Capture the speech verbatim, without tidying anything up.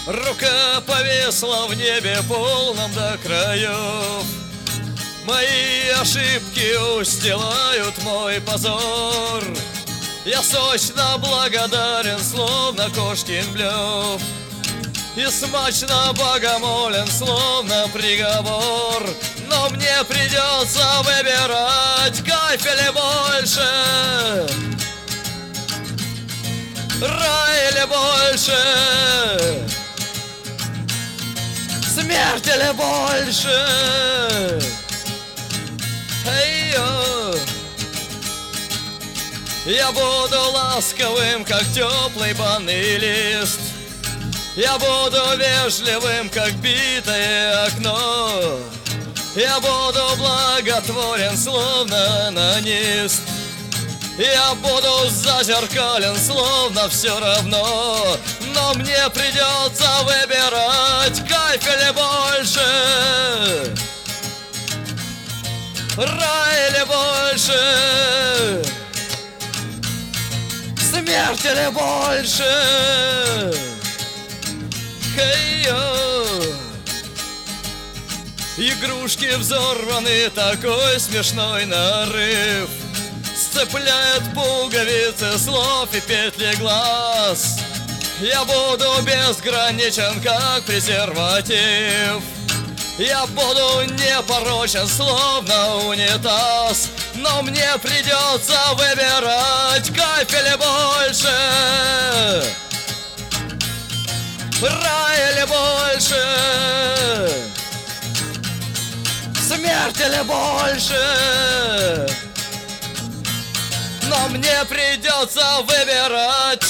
Рука повисла в небе полном до краев. Мои ошибки устилают мой позор. Я сочно благодарен, словно кошкин блёв, и смачно богомолен, словно приговор. Но мне придется выбирать, кайф или больше, рай или больше, смерть или больше. Эй-йо. Я буду ласковым, как теплый банный лист. Я буду вежливым, как битое окно. Я буду благотворен, словно анонист. Я буду зазеркален, словно все равно. Но мне придется выбирать, кайф или больше, рай или больше, смерть или больше. Хей-йо. Игрушки взорваны, такой смешной нарыв. Сцепляет пуговицы слов и петли глаз. Я буду безграничен, как презерватив. Я буду непорочен, словно унитаз. Но мне придется выбирать, кайф или больше, рай или больше, смерть или больше. Но мне придется выбирать,